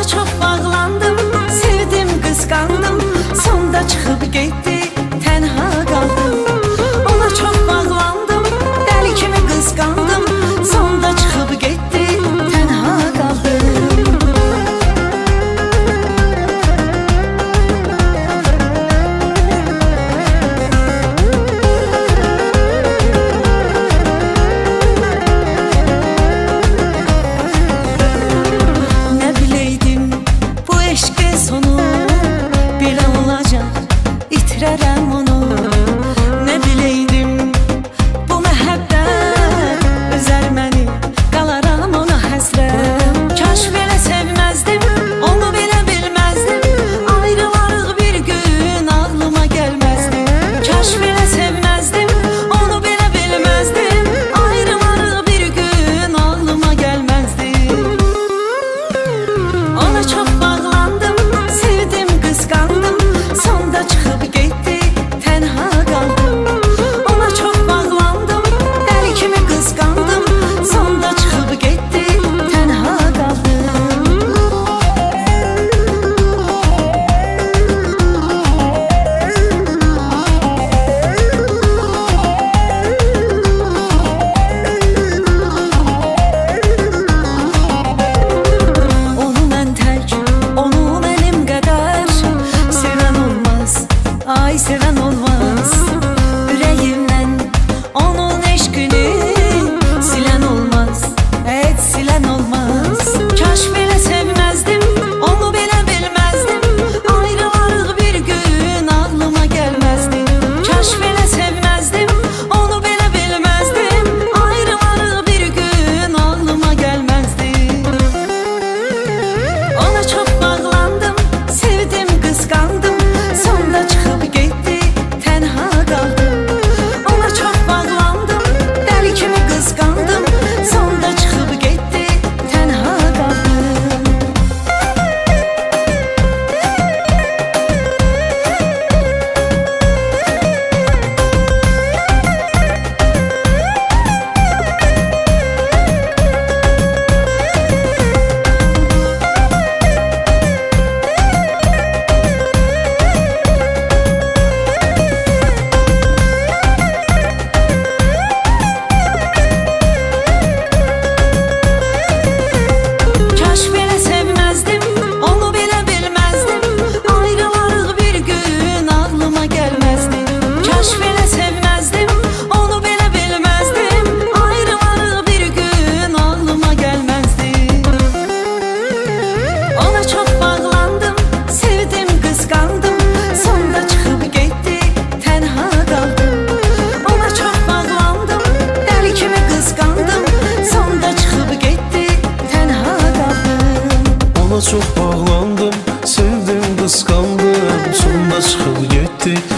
çok bağlandım, sevdim, qısqandım, sonda çıxıb getdi, tənha qaldım. Ona çox bağlandım, dəli kimi qısqandım, sonda çıxıb getdi, tənha qaldım. Nə biləydim bu eşqin sonu belə olacaq, itirərəm onu. Nə biləydim bu məhəbbət üzər məni, qalaram ona həsrət. Kaş belə sevməzdim, onu belə bilməzdim, ayrılarıq bir gün ağlıma gəlməzdi. Kaş belə sevməzdim, onu belə bilməzdim, ayrılarıq bir gün ağlıma gəlməzdi. Ona çox bağlandım, sevdim, qısqandım, sonda çıxıb getdi, tənha qaldım. Ona çox bağlandım, dəli kimi qısqandım, sonda çıxıb getdi, tənha qaldım. Onu mən tək, onu mənim qədər sevən olmaz, ay sevən olmaz. Ürəyimdən onun eşqini silən olmaz, heç silən olmaz. Kaş belə sevməzdim, onu belə bilməzdim, ayrılarıq bir gün ağlıma gəlməzdi. Kaş belə sevməzdim, onu belə bilməzdim, ayrılarıq bir gün ağlıma gəlməzdi. Ona çox bağlandım, sevdim, qısqandım, sonda çıxıb getdi, tənha qaldım. Ona çox bağlandım, dəli kimi qısqandım, sonda çıxıb getdi, tənha qaldım. Kaş belə sevməzdim, onu belə bilməzdim, ayrılarıq bir gün ağlıma gəlməzdi. Kaş belə sevməzdim, onu belə bilməzdim, ayrılarıq bir gün ağlıma gəlməzdi. Ona çox bağlandım, sevdim, qısqandım, sonda çıxıb getdi, tənha qaldım. Ona çox bağlandım, dəli kimi qısqandım, sonda çıxıb getdi, tənha qaldım. Ona çox bağlandım, sevdim, qısqandım, sonda çıxıb getdi,